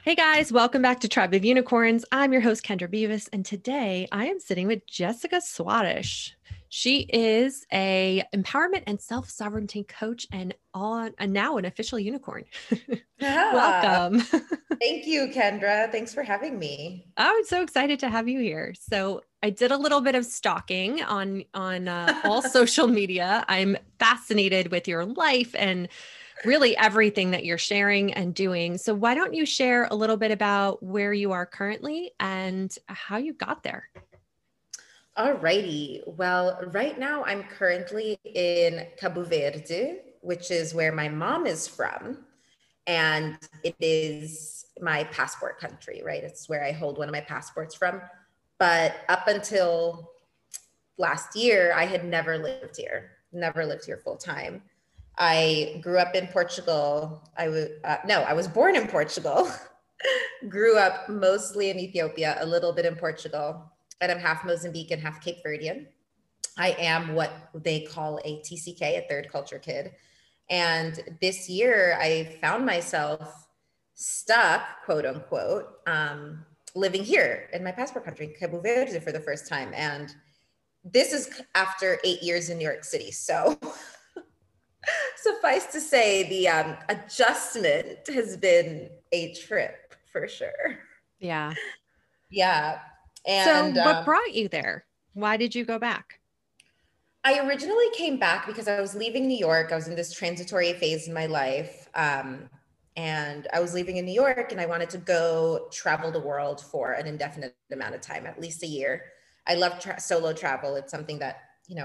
Hey guys, welcome back to Tribe of Unicorns. I'm your host, Kendra Beavis, and today I am sitting with Jessica Swadesh. She is a empowerment and self-sovereignty coach and now an official unicorn. Yeah. Welcome. Thank you, Kendra. Thanks for having me. I'm so excited to have you here. So I did a little bit of stalking on all social media. I'm fascinated with your life and really everything that you're sharing and doing. So why don't you share a little bit about where you are currently and how you got there? Alrighty. Well, right now I'm currently in Cabo Verde, which is where my mom is from. And it is my passport country, right? It's where I hold one of my passports from. But up until last year, I had never lived here full time. I grew up in Portugal. I was born in Portugal, grew up mostly in Ethiopia, a little bit in Portugal, and I'm half Mozambican, half Cape Verdean. I am what they call a TCK, a third culture kid. And this year I found myself stuck, quote unquote, living here in my passport country, Cabo Verde, for the first time. And this is after 8 years in New York City. So suffice to say, the adjustment has been a trip for sure. Yeah. Yeah. So And what brought you there? Why did you go back? I originally came back because I was leaving New York. I was in this transitory phase in my life. And I was leaving in New York and I wanted to go travel the world for an indefinite amount of time, at least a year. I love solo travel. It's something that,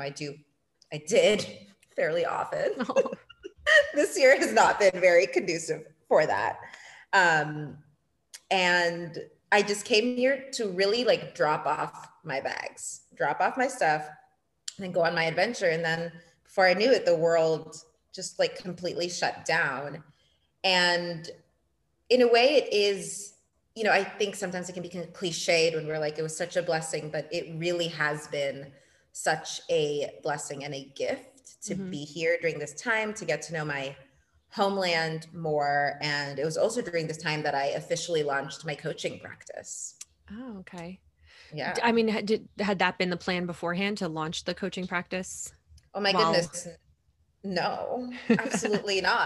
I did fairly often. Oh, This year has not been very conducive for that. Um, and I just came here to really like drop off my bags, drop off my stuff, and then go on my adventure. And then before I knew it, the world just like completely shut down. And in a way, it is, I think sometimes it can be cliched when we're like, it was such a blessing, but it really has been such a blessing and a gift to mm-hmm. be here during this time, to get to know my homeland more. And it was also during this time that I officially launched my coaching practice. Oh, okay. Yeah. I mean, had that been the plan beforehand to launch the coaching practice? Oh my While goodness. No, absolutely not.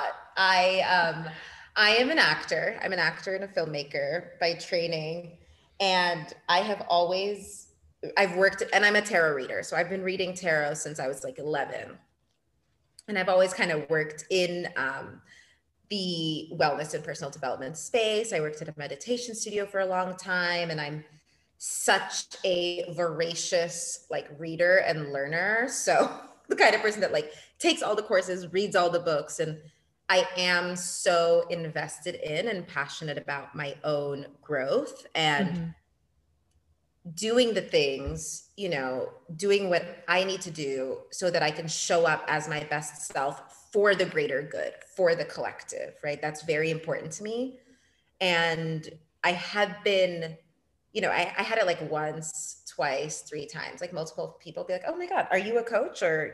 I am an actor. I'm an actor and a filmmaker by training. And I've worked, and I'm a tarot reader. So I've been reading tarot since I was like 11. And I've always kind of worked in the wellness and personal development space. I worked at a meditation studio for a long time, and I'm such a voracious like reader and learner. So the kind of person that like takes all the courses, reads all the books, and I am so invested in and passionate about my own growth and mm-hmm. doing the things, doing what I need to do so that I can show up as my best self for the greater good, for the collective, right? That's very important to me. And I had been, I had it like once, twice, three times, like multiple people be like, oh my God, are you a coach? Or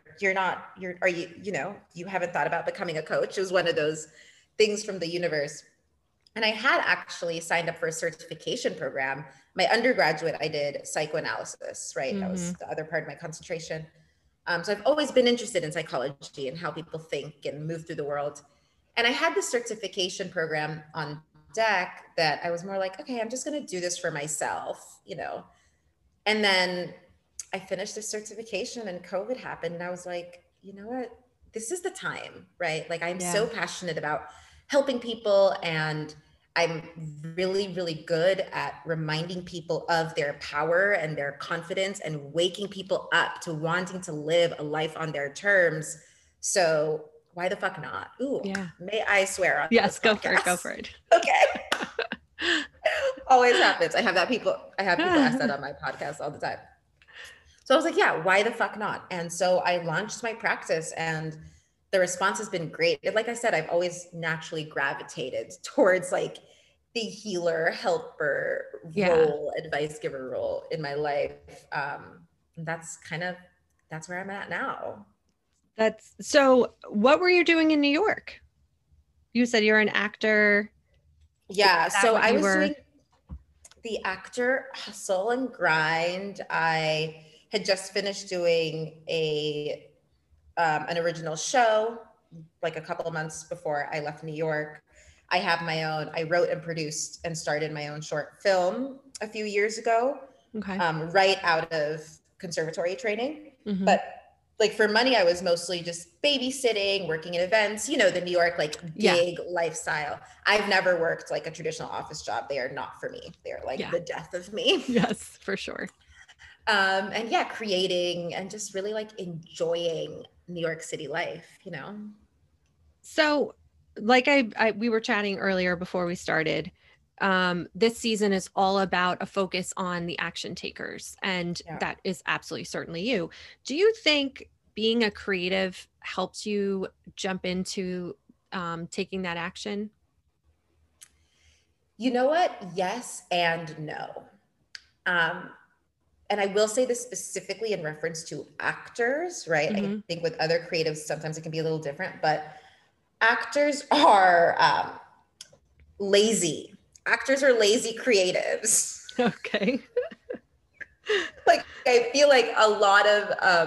you haven't thought about becoming a coach? It was one of those things from the universe. And I had actually signed up for a certification program. My undergraduate, I did psychoanalysis, right? That Mm-hmm. was the other part of my concentration. So I've always been interested in psychology and how people think and move through the world. And I had this certification program on deck that I was more like, okay, I'm just going to do this for myself, And then I finished the certification and COVID happened. And I was like, you know what? This is the time, right? Like I'm Yeah. so passionate about helping people, and I'm really, really good at reminding people of their power and their confidence and waking people up to wanting to live a life on their terms. So why the fuck not? Ooh, Yeah. may I swear on Yes, this go for it. Go podcast? for it. Okay. Always happens. I have people ask that on my podcast all the time. So I was like, yeah, why the fuck not? And so I launched my practice, and the response has been great. Like I said, I've always naturally gravitated towards like the healer, helper Yeah. role, advice giver role in my life. That's where I'm at now. That's so what were you doing in New York? You said you're an actor. Yeah. Is that So what I you was were? doing the actor hustle and grind. I had just finished doing an original show like a couple of months before I left New York. I have my own, I wrote and produced and started my own short film a few years ago, Okay. right out of conservatory training. Mm-hmm. But like for money, I was mostly just babysitting, working in events, you know, the New York like Yeah. gig lifestyle. I've never worked like a traditional office job. They are not for me. They're like Yeah. the death of me. Yes, for sure. And yeah, creating and just really like enjoying New York City life, you know? So, like we were chatting earlier before we started, this season is all about a focus on the action takers, and Yeah. that is absolutely certainly you. Do you think being a creative helps you jump into taking that action? You know what? Yes and no. Um, and I will say this specifically in reference to actors, right? I Hmm. think with other creatives, sometimes it can be a little different, but actors are lazy. Actors are lazy creatives. Okay. Like, I feel like a lot of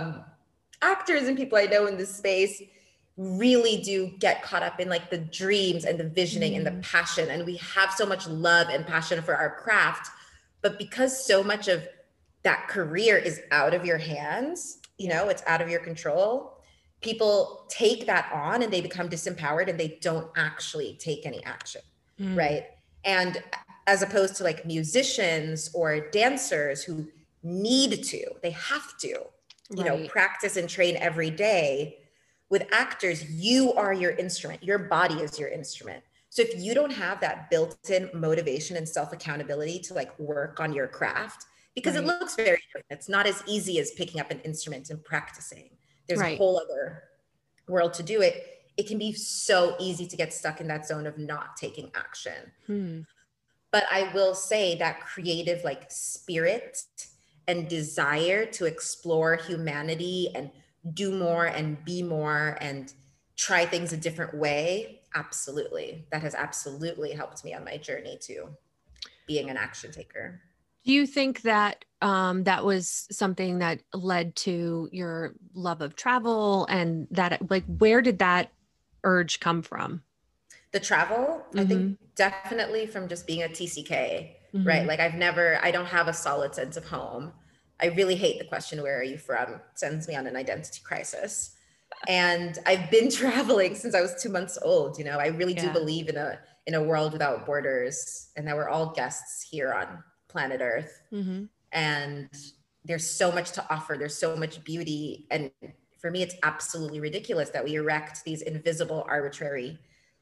actors and people I know in this space really do get caught up in like the dreams and the visioning and the Mm, passion. And we have so much love and passion for our craft. But because so much of that career is out of your hands, you yeah. know, it's out of your control, people take that on and they become disempowered and they don't actually take any action, Mm, right? And as opposed to like musicians or dancers who need to, they have to, you know, right. practice and train every day. With actors, you are your instrument, your body is your instrument. So if you don't have that built-in motivation and self-accountability to like work on your craft, because it Right. looks very different, it's not as easy as picking up an instrument and practicing. There's a Right. whole other world to do it. It can be so easy to get stuck in that zone of not taking action. Hmm. But I will say that creative like spirit and desire to explore humanity and do more and be more and try things a different way, absolutely. That has absolutely helped me on my journey to being an action taker. Do you think that that was something that led to your love of travel, and that like where did that urge come from? The travel, I think Mhm. definitely from just being a TCK, right? Mhm. Like I don't have a solid sense of home. I really hate the question, where are you from? It sends me on an identity crisis. And I've been traveling since I was 2 months old. You know, I really do Yeah. believe in a world without borders and that we're all guests here on planet Earth. Mhm. And there's so much to offer. There's so much beauty. And for me, it's absolutely ridiculous that we erect these invisible, arbitrary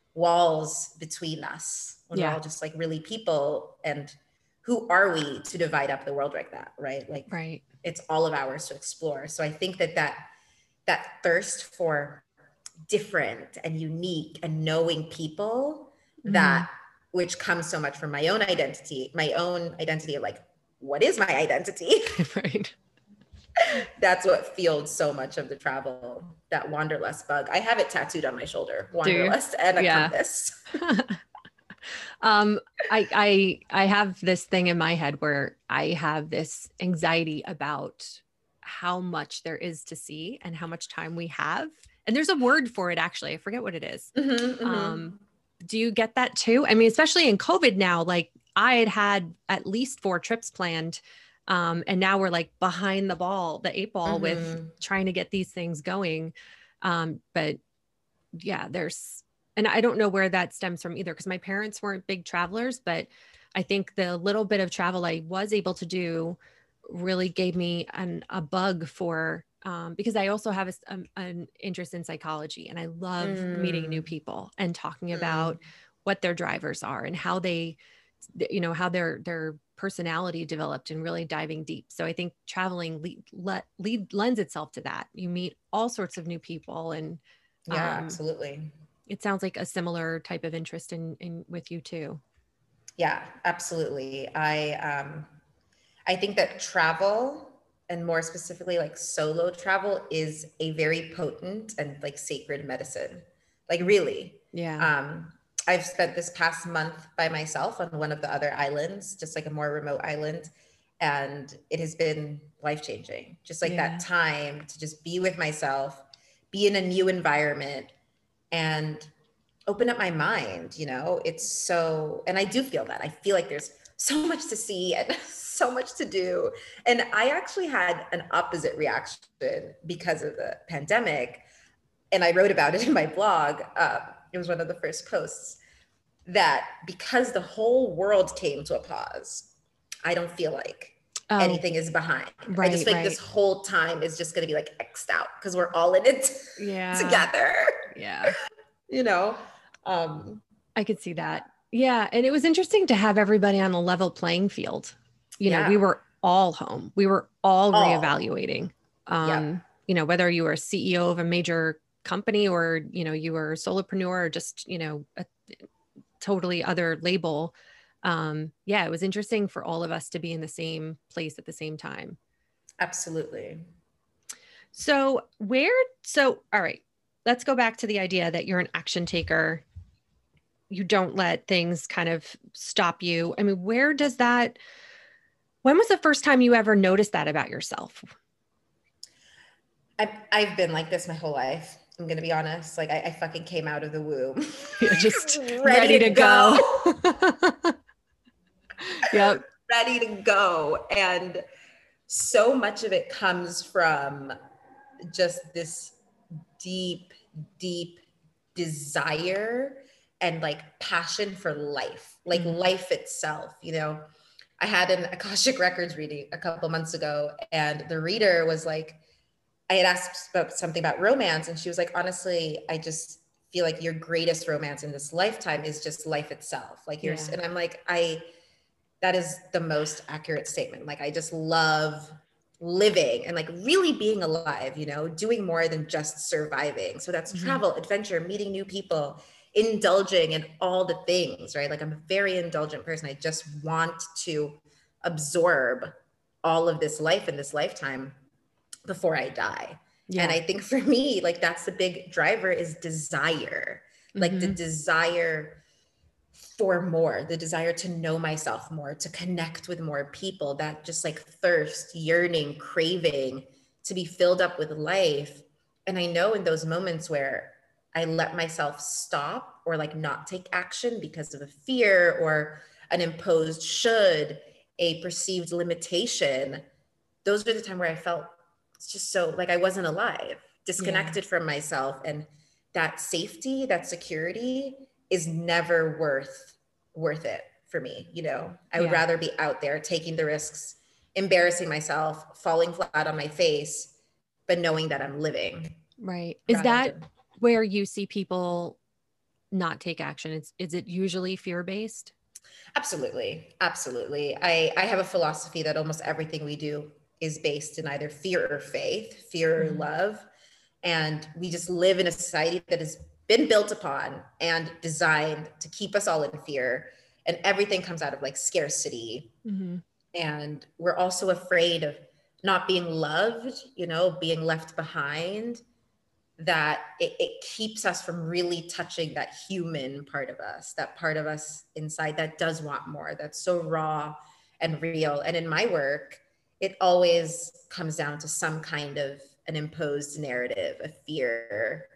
walls between us when we're Yeah. all just like really people. And who are we to divide up the world like that, right? Like Right. it's all of ours to explore. So I think that thirst for different and unique and knowing people, Mhm. that which comes so much from my own identity of like, what is my identity? Right. That's what fueled so much of the travel, that wanderlust bug. I have it tattooed on my shoulder, Do you? wanderlust and a Yeah. compass. um I have this thing in my head where I have this anxiety about how much there is to see and how much time we have. And there's a word for it actually. I forget what it is. Mm-hmm, mm-hmm. Um do you get that too? I mean, especially in COVID now, like I had at least 4 trips planned. And now we're like behind the 8 ball with Mm-hmm. trying to get these things going. But yeah, and I don't know where that stems from either, because my parents weren't big travelers, but I think the little bit of travel I was able to do really gave me a bug for, because I also have an interest in psychology, and I love meeting new Mm, people and talking mm. about what their drivers are and how how their personality developed, and really diving deep. So I think traveling lends itself to that. You meet all sorts of new people, and Yeah, um, absolutely. it sounds like a similar type of interest in with you too. Yeah, absolutely. I think that travel, and more specifically like solo travel, is a very potent and like sacred medicine. Like really. Yeah. Um I've spent this past month by myself on one of the other islands, just like a more remote island. And it has been life-changing. Just like that time to just be with myself, be in a new environment, and open up my mind. It's so, and I do feel that. I feel like there's so much to see and so much to do. And I actually had an opposite reaction because of the pandemic. And I wrote about it in my blog. It was one of the first posts, that because the whole world came to a pause, I don't feel like anything is behind. I just think this whole time is just going to be like X'd out because we're all in it together. Yeah. I could see that. Yeah. And it was interesting to have everybody on a level playing field. We were all home. We were all reevaluating, whether you were a CEO of a major company or, you were a solopreneur or just, a totally other label. It was interesting for all of us to be in the same place at the same time. Absolutely. So all right, let's go back to the idea that you're an action taker. You don't let things kind of stop you. I mean, when was the first time you ever noticed that about yourself? I've been like this my whole life. I'm going to be honest. Like I fucking came out of the womb. You're just ready to go. Yep. Ready to go. And so much of it comes from just this deep, deep desire and like passion for life, like life itself. I had an Akashic Records reading a couple months ago, and the reader was like, I had asked about something about romance, and she was like, honestly, I just feel like your greatest romance in this lifetime is just life itself. Like yours. And I'm like, that is the most accurate statement. Like, I just love living and like really being alive, doing more than just surviving. So that's travel, adventure, meeting new people, indulging in all the things, right? Like I'm a very indulgent person. I just want to absorb all of this life in this lifetime before I die. And I think for me, like that's the big driver is desire, like the desire for more, the desire to know myself more, to connect with more people, that just like thirst, yearning, craving to be filled up with life. And I know in those moments where I let myself stop or like not take action because of a fear or an imposed should, a perceived limitation, those are the time where I felt it's just so like I wasn't alive, disconnected from myself. And that safety, that security is never worth it for me. I would rather be out there taking the risks, embarrassing myself, falling flat on my face, but knowing that I'm living. Right. Is that where you see people not take action? Is it usually fear-based? Absolutely. Absolutely. I have a philosophy that almost everything we do is based in either fear or faith, fear or love. And we just live in a society that has been built upon and designed to keep us all in fear. And everything comes out of like scarcity. And we're also afraid of not being loved, being left behind, that it keeps us from really touching that human part of us, that part of us inside that does want more, that's so raw and real. And in my work, it always comes down to some kind of an imposed narrative, a fear,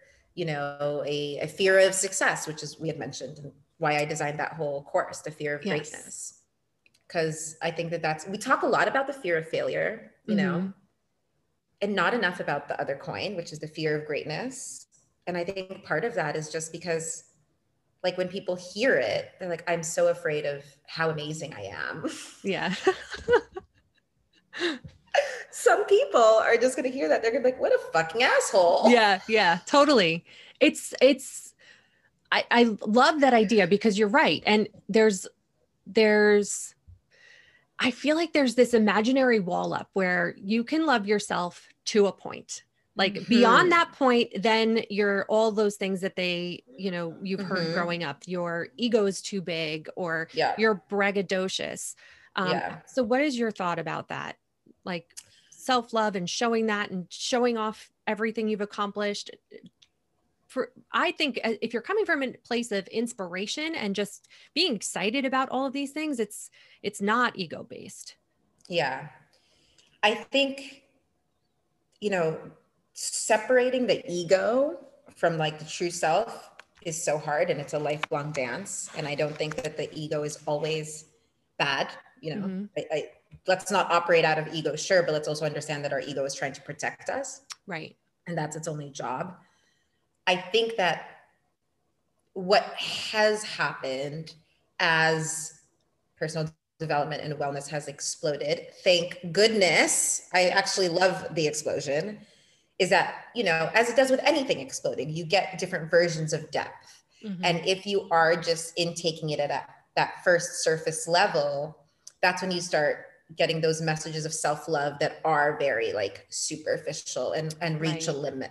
a fear of success, which is, we had mentioned, and why I designed that whole course, the fear of greatness. Because I think we talk a lot about the fear of failure, and not enough about the other coin, which is the fear of greatness. And I think part of that is just because like when people hear it, they're like, I'm so afraid of how amazing I am. Yeah. Some people are just going to hear that. They're going to be like, what a fucking asshole. Yeah. Yeah, totally. I love that idea because you're right. And I feel like there's this imaginary wall up where you can love yourself to a point. Like beyond that point, then you're all those things that you've heard growing up. Your ego is too big or you're braggadocious. So what is your thought about that? Like self-love and showing that and showing off everything you've accomplished? I think if you're coming from a place of inspiration and just being excited about all of these things, it's not ego based. Yeah. I think, separating the ego from like the true self is so hard, and it's a lifelong dance. And I don't think that the ego is always bad. Mm-hmm. Let's not operate out of ego, sure, but let's also understand that our ego is trying to protect us. Right. And that's its only job. I think that what has happened as personal development and wellness has exploded, thank goodness, I actually love the explosion, is that, as it does with anything exploding, you get different versions of depth. Mm-hmm. And if you are just intaking it at that first surface level, that's when you start getting those messages of self-love that are very like superficial and reach a limit.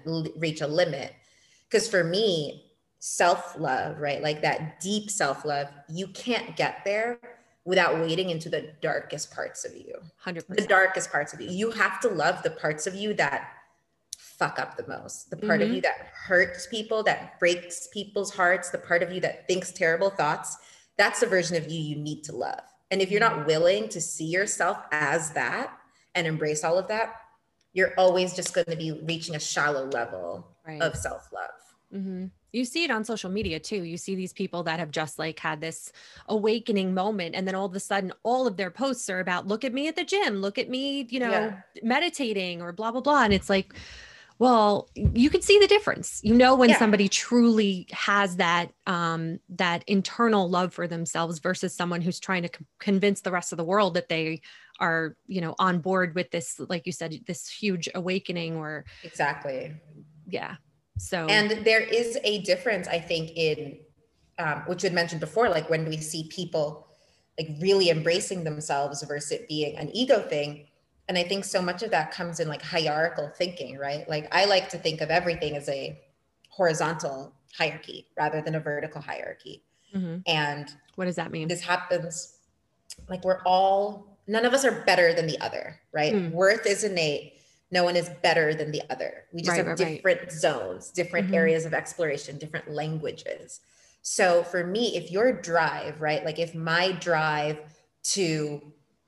Because for me, self-love, right? Like that deep self-love, you can't get there without wading into the darkest parts of you. 100%. The darkest parts of you. You have to love the parts of you that fuck up the most, the part of you that hurts people, that breaks people's hearts, the part of you that thinks terrible thoughts. That's the version of you need to love. And if you're not willing to see yourself as that and embrace all of that, you're always just going to be reaching a shallow level of self-love. Mm-hmm. You see it on social media too. You see these people that have just like had this awakening moment, and then all of a sudden all of their posts are about, look at me at the gym, look at me, meditating or blah, blah, blah. And it's like, well, you can see the difference, when somebody truly has that, that internal love for themselves versus someone who's trying to convince the rest of the world that they are, on board with this, like you said, this huge awakening or. Exactly. Yeah. So, and there is a difference, I think, in, which you had mentioned before, like when we see people like really embracing themselves versus it being an ego thing. And I think so much of that comes in like hierarchical thinking, right? Like I like to think of everything as a horizontal hierarchy rather than a vertical hierarchy. Mm-hmm. And what does that mean? This happens, like none of us are better than the other, right? Worth is innate. No one is better than the other. We just have different zones, different areas of exploration, different languages. So for me, if your drive, right? Like if my drive to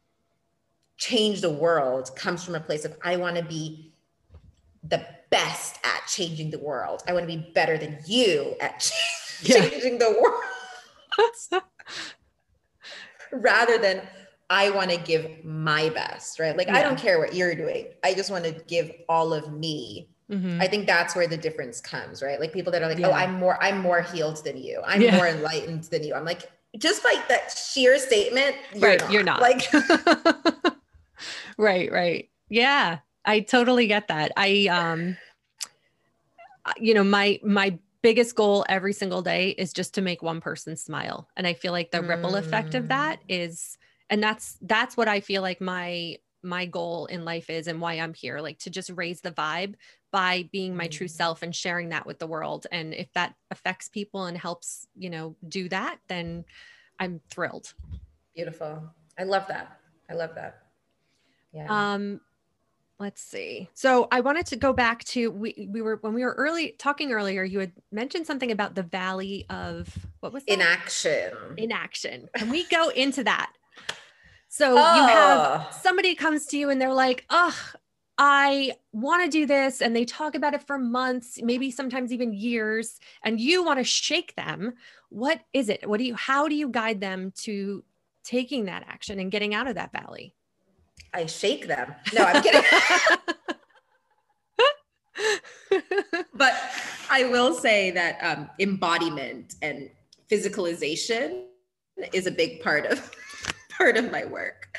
change the world comes from a place of, I want to be the best at changing the world. I want to be better than you at changing the world. Rather than I want to give my best, right? Like, I don't care what you're doing. I just want to give all of me. Mm-hmm. I think that's where the difference comes, right? Like people that are like, oh, I'm more healed than you. I'm more enlightened than you. I'm like, just by that sheer statement, you're not. Like, right. Yeah, I totally get that. My biggest goal every single day is just to make one person smile. And I feel like the ripple effect of that is, and that's what I feel like my goal in life is, and why I'm here, like to just raise the vibe by being my true self and sharing that with the world. And if that affects people and helps, do that, then I'm thrilled. Beautiful. I love that. Yeah. Let's see. So I wanted to go back to, when we were talking earlier, you had mentioned something about the valley of, what was that? Inaction. Can we go into that? So you have somebody comes to you and they're like, I want to do this. And they talk about it for months, maybe sometimes even years, and you want to shake them. What is it? How do you guide them to taking that action and getting out of that valley? I shake them. No, I'm kidding. But I will say that embodiment and physicalization is a big part of my work.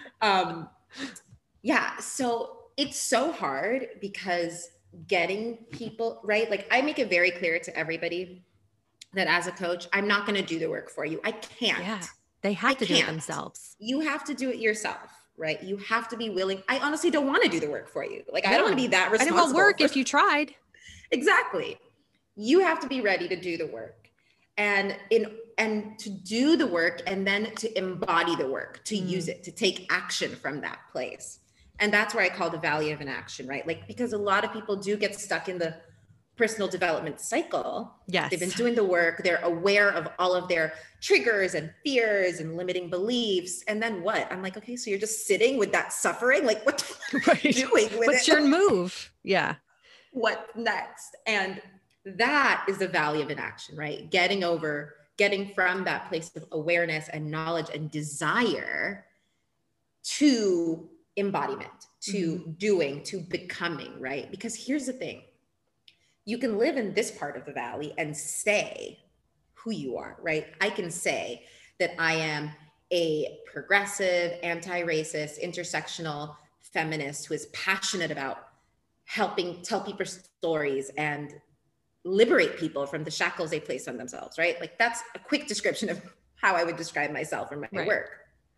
So it's so hard because getting people right. Like I make it very clear to everybody that as a coach, I'm not going to do the work for you. I can't. Yeah, they have to do it themselves. You have to do it yourself. Right? You have to be willing. I honestly don't want to do the work for you. Like, I don't want to be that responsible. I didn't want work if you tried. Exactly. You have to be ready to do the work and to do the work, and then to embody the work, to use it, to take action from that place. And that's where I call the valley of inaction, right? Like, because a lot of people do get stuck in the personal development cycle. Yes. They've been doing the work. They're aware of all of their triggers and fears and limiting beliefs. And then what? I'm like, okay, so you're just sitting with that suffering. Like, what are you doing with What's it? your move? Yeah. What next? And that is the value of inaction, right? Getting from that place of awareness and knowledge and desire to embodiment, to doing, to becoming, right? Because here's the thing. You can live in this part of the valley and say who you are, right? I can say that I am a progressive, anti-racist, intersectional feminist who is passionate about helping tell people stories and liberate people from the shackles they place on themselves, right? Like that's a quick description of how I would describe myself or my work.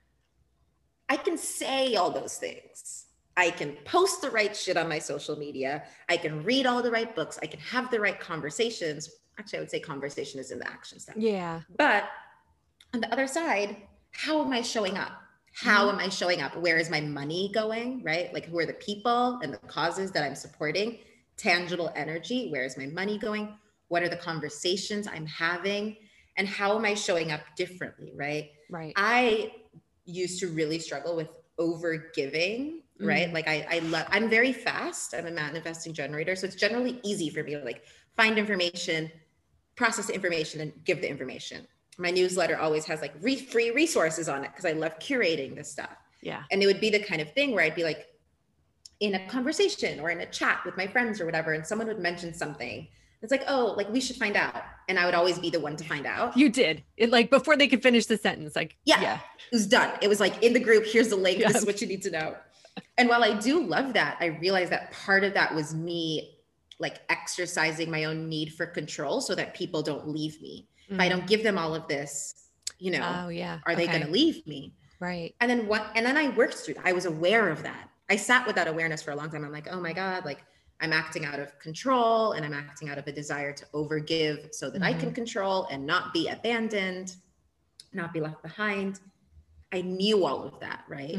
I can say all those things. I can post the right shit on my social media. I can read all the right books. I can have the right conversations. Actually, I would say conversation is in the action step. Yeah. But on the other side, how am I showing up? How am I showing up? Where is my money going, right? Like who are the people and the causes that I'm supporting? Tangible energy. Where is my money going? What are the conversations I'm having? And how am I showing up differently, right? Right. I used to really struggle with over giving, right? Like I'm very fast. I'm a manifesting generator. So it's generally easy for me to like find information, process the information and give the information. My newsletter always has like free resources on it because I love curating this stuff. Yeah. And it would be the kind of thing where I'd be like in a conversation or in a chat with my friends or whatever, and someone would mention something. It's like, oh, like we should find out. And I would always be the one to find out. You did it like before they could finish the sentence. Like, yeah. It was done. It was like in the group, here's the link. This is what you need to know. And while I do love that, I realized that part of that was me like exercising my own need for control so that people don't leave me. If I don't give them all of this, you know, are they going to leave me? Right. And then I worked through that. I was aware of that. I sat with that awareness for a long time. I'm like, oh my God, like I'm acting out of control and I'm acting out of a desire to overgive so that I can control and not be abandoned, not be left behind. I knew all of that, right?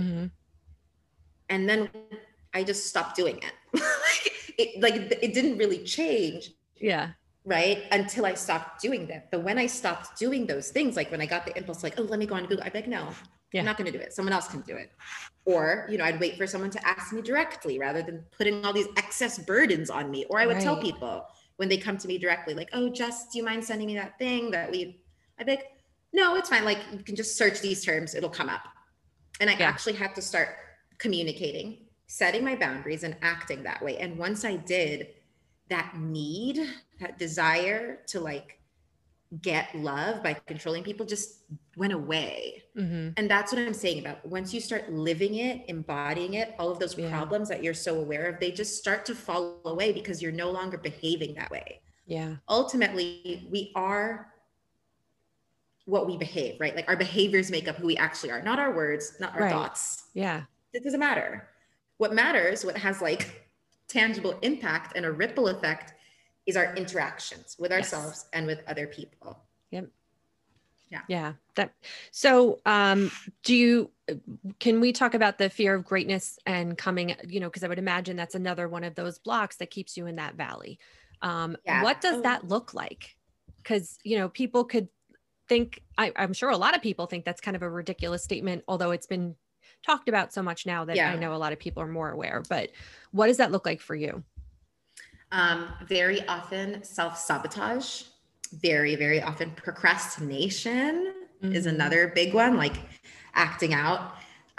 And then I just stopped doing it. It didn't really change. Yeah. Right. Until I stopped doing that. But when I stopped doing those things, like when I got the impulse, like, oh, let me go on Google, I'd be like, no, I'm not going to do it. Someone else can do it. Or, you know, I'd wait for someone to ask me directly rather than putting all these excess burdens on me. Or I would tell people when they come to me directly, like, oh, Jess, do you mind sending me that thing I'd be like, no, it's fine. Like you can just search these terms. It'll come up. And I actually had to start communicating, setting my boundaries and acting that way. And once I did, that need, that desire to like get love by controlling people just went away. And that's what I'm saying about once you start living it, embodying it, all of those problems that you're so aware of, they just start to fall away because you're no longer behaving that way. Yeah. Ultimately, we are what we behave, right? Like our behaviors make up who we actually are, not our words, not our thoughts. Yeah. It doesn't matter. What matters, what has like tangible impact and a ripple effect is our interactions with ourselves and with other people. Yep. Yeah. So, can we talk about the fear of greatness and coming, you know, because I would imagine that's another one of those blocks that keeps you in that valley. What does that look like? Because, you know, people could think, I'm sure a lot of people think that's kind of a ridiculous statement, although it's been talked about so much now that I know a lot of people are more aware, but what does that look like for you? Very often self-sabotage, very, very often procrastination is another big one, like acting out,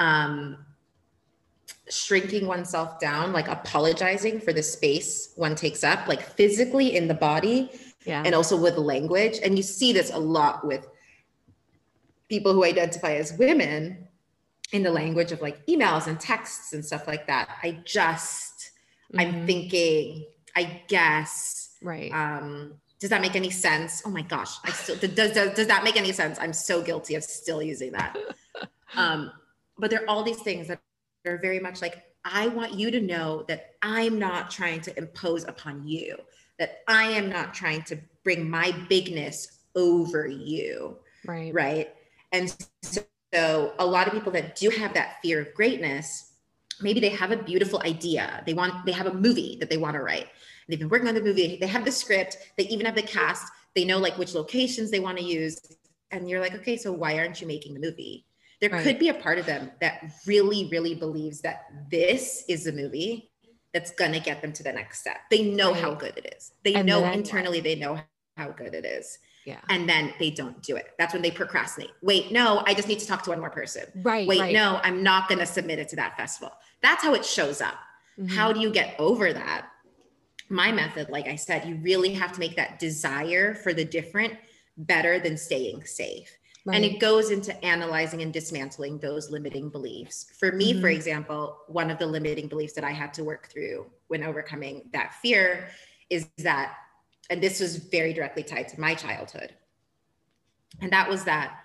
shrinking oneself down, like apologizing for the space one takes up, like physically in the body and also with language. And you see this a lot with people who identify as women in the language of like emails and texts and stuff like that. I'm thinking, I guess, does that make any sense? Oh my gosh, does that make any sense? I'm so guilty of still using that. But there are all these things that are very much like, I want you to know that I'm not trying to impose upon you, that I am not trying to bring my bigness over you. Right. And so a lot of people that do have that fear of greatness, maybe they have a beautiful idea. They have a movie that they want to write. They've been working on the movie. They have the script. They even have the cast. They know like which locations they want to use. And you're like, okay, so why aren't you making the movie? There could be a part of them that really, really believes that this is a movie that's going to get them to the next step. They know how good it is. They know internally, they know how good it is. Yeah. And then they don't do it. That's when they procrastinate. Wait, no, I just need to talk to one more person. Right. Wait, no, I'm not going to submit it to that festival. That's how it shows up. Mm-hmm. How do you get over that? My method, like I said, you really have to make that desire for the different better than staying safe. Right. And it goes into analyzing and dismantling those limiting beliefs. For me, for example, one of the limiting beliefs that I had to work through when overcoming that fear is that, and this was very directly tied to my childhood, and that was that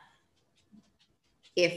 if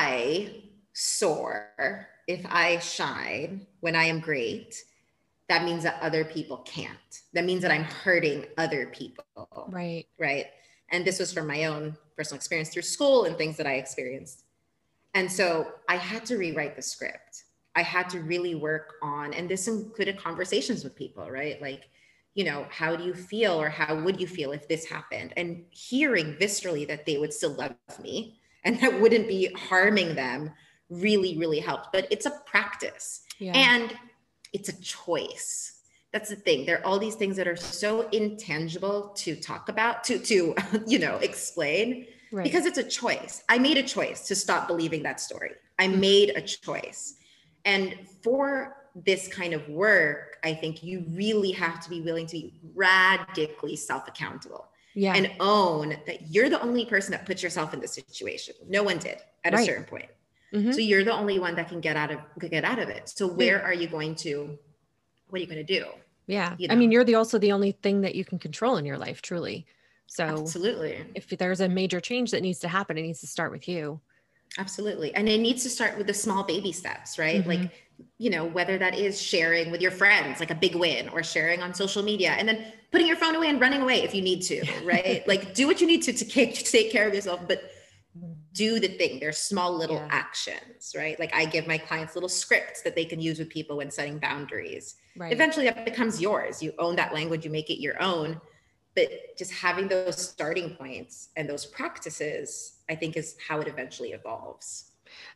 I soar, if I shine when I am great, that means that other people can't. That means that I'm hurting other people. Right. Right. And this was from my own personal experience through school and things that I experienced. And so I had to rewrite the script. I had to really work on, and this included conversations with people, right? Like, you know, how do you feel, or how would you feel if this happened? And hearing viscerally that they would still love me and that wouldn't be harming them really, really helped. But it's a practice. Yeah. And it's a choice. That's the thing. There are all these things that are so intangible to talk about, to you know, explain, right. Because it's a choice. I made a choice to stop believing that story. I made a choice. And for this kind of work, I think you really have to be willing to be radically self-accountable. Yeah. And own that you're the only person that puts yourself in this situation. No one did at a certain point. Mm-hmm. So you're the only one that can get out of it. So where are you going to, what are you going to do? Yeah. You know? I mean, you're also the only thing that you can control in your life, truly. So absolutely. If there's a major change that needs to happen, it needs to start with you. Absolutely. And it needs to start with the small baby steps, right? Mm-hmm. Like, you know, whether that is sharing with your friends, like a big win, or sharing on social media, and then putting your phone away and running away if you need to, right? Like do what you need to take care of yourself, but do the thing. There's small little actions, right? Like I give my clients little scripts that they can use with people when setting boundaries. Right. Eventually that becomes yours. You own that language, you make it your own. But just having those starting points and those practices, I think, is how it eventually evolves.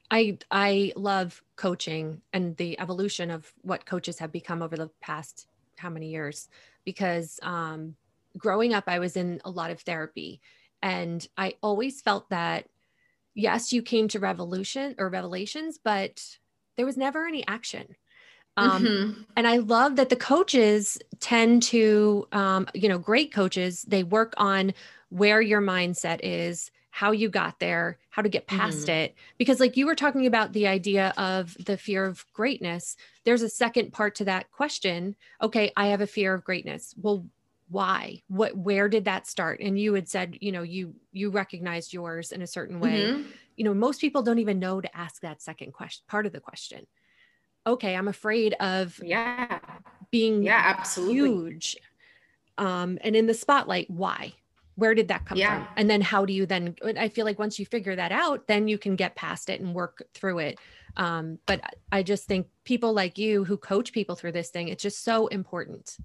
I love coaching and the evolution of what coaches have become over the past how many years, because growing up, I was in a lot of therapy, and I always felt that, yes, you came to revelations, but there was never any action. And I love that the coaches tend to, great coaches, they work on where your mindset is, how you got there, how to get past it. Because like you were talking about the idea of the fear of greatness, there's a second part to that question. Okay, I have a fear of greatness. Well, why? Where did that start? And you had said, you know, you recognized yours in a certain way. You know, most people don't even know to ask that second question, part of the question. Okay, I'm afraid of being absolutely huge and in the spotlight. Why? Where did that come from? And then how do you then, I feel like once you figure that out, then you can get past it and work through it. But I just think people like you who coach people through this thing, it's just so important.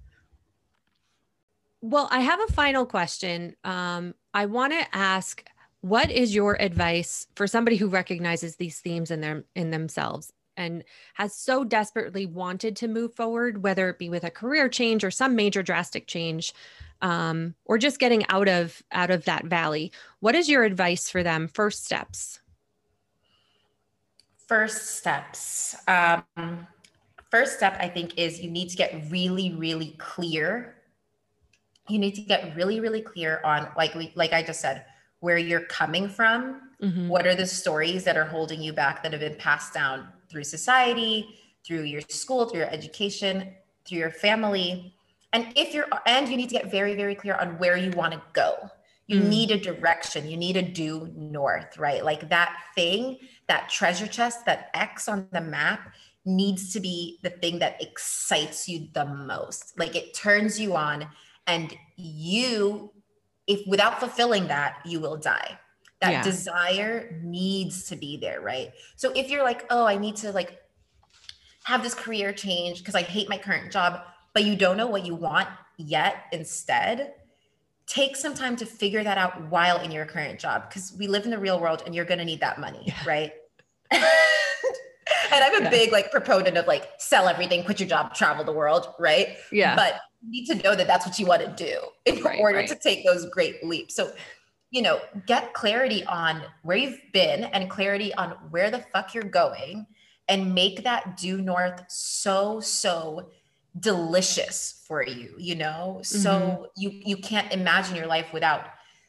Well, I have a final question. I want to ask, what is your advice for somebody who recognizes these themes in themselves and has so desperately wanted to move forward, whether it be with a career change or some major drastic change, or just getting out of that valley? What is your advice for them? First steps. First step, I think, is you need to get really, really clear. You need to get really, really clear on, like I just said, where you're coming from. What are the stories that are holding you back that have been passed down through society, through your school, through your education, through your family. And you need to get very, very clear on where you want to go. You need a direction. You need a due north, right? Like that thing, that treasure chest, that X on the map needs to be the thing that excites you the most. Like it turns you on, and if without fulfilling that, you will die. That desire needs to be there, right? So if you're like, oh, I need to like have this career change because I hate my current job, but you don't know what you want yet, instead, take some time to figure that out while in your current job, because we live in the real world and you're going to need that money, right? And I'm a big like proponent of like sell everything, quit your job, travel the world, right? Yeah. But you need to know that that's what you want to do in order to take those great leaps. So, you know, get clarity on where you've been and clarity on where the fuck you're going, and make that due north so delicious for you, you know? So you can't imagine your life without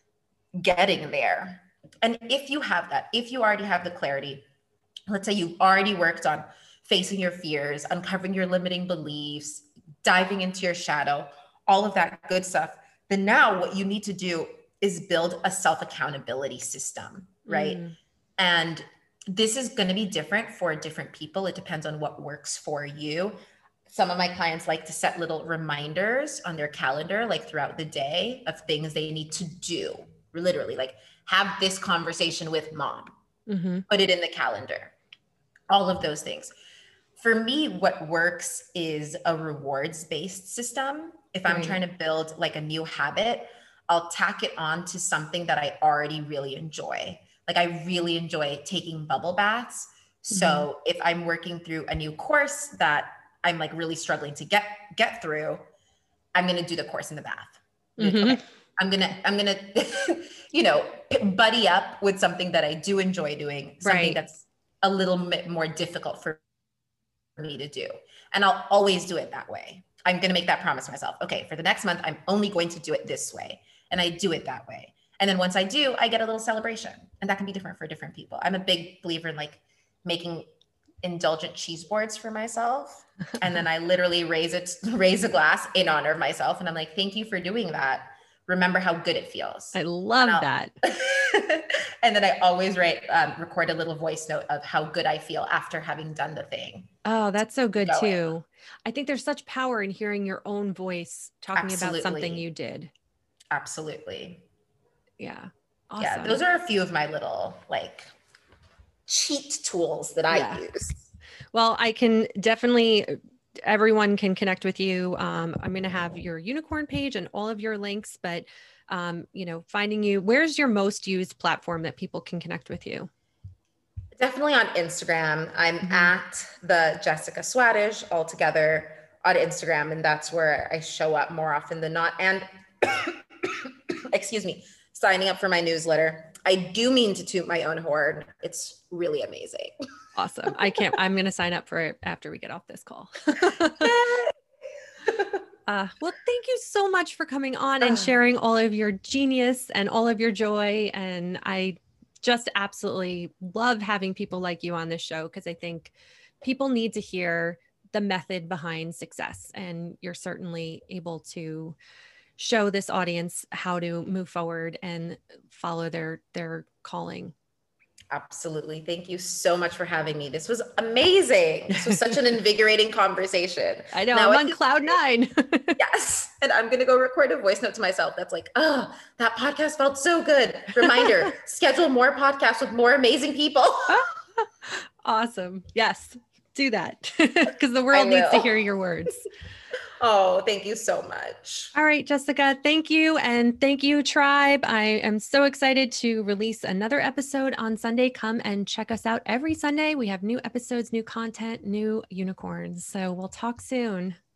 getting there. And if you have that, if you already have the clarity, let's say you've already worked on facing your fears, uncovering your limiting beliefs, diving into your shadow, all of that good stuff, then now what you need to do is build a self-accountability system, right? And this is going to be different for different people. It depends on what works for you. Some of my clients like to set little reminders on their calendar, like throughout the day, of things they need to do. Literally, like have this conversation with mom, put it in the calendar, all of those things. For me, what works is a rewards-based system. If I'm trying to build like a new habit, I'll tack it on to something that I already really enjoy. Like I really enjoy taking bubble baths. So if I'm working through a new course that I'm like really struggling to get through, I'm going to do the course in the bath. Okay, I'm going to, you know, buddy up with something that I do enjoy doing, something that's a little bit more difficult for me to do. And I'll always do it that way. I'm going to make that promise to myself. Okay, for the next month, I'm only going to do it this way. And I do it that way. And then once I do, I get a little celebration. And that can be different for different people. I'm a big believer in like making indulgent cheese boards for myself. And then I literally raise a glass in honor of myself. And I'm like, thank you for doing that. Remember how good it feels. I love that. And then I always record a little voice note of how good I feel after having done the thing. Oh, that's so good too. I think there's such power in hearing your own voice talking about something you did. Absolutely. Yeah. Awesome. Yeah. Those are a few of my little like cheat tools that I use. Well, I can definitely, everyone can connect with you. I'm going to have your unicorn page and all of your links, but you know, finding you, where's your most used platform that people can connect with you? Definitely on Instagram. I'm at the Jessica Swadesh altogether on Instagram. And that's where I show up more often than not. And excuse me, signing up for my newsletter. I do mean to toot my own horn. It's really amazing. Awesome. I'm going to sign up for it after we get off this call. Well, thank you so much for coming on and sharing all of your genius and all of your joy. And I just absolutely love having people like you on this show, because I think people need to hear the method behind success. And you're certainly able to show this audience how to move forward and follow their calling. Absolutely. Thank you so much for having me. This was amazing. This was such an invigorating conversation. I know. I'm on cloud 9. Yes. And I'm going to go record a voice note to myself that's like, oh, that podcast felt so good. Reminder, schedule more podcasts with more amazing people. Awesome. Yes. Do that, because the world needs to hear your words. Oh, thank you so much. All right, Jessica, thank you. And thank you, Tribe. I am so excited to release another episode on Sunday. Come and check us out every Sunday. We have new episodes, new content, new unicorns. So we'll talk soon.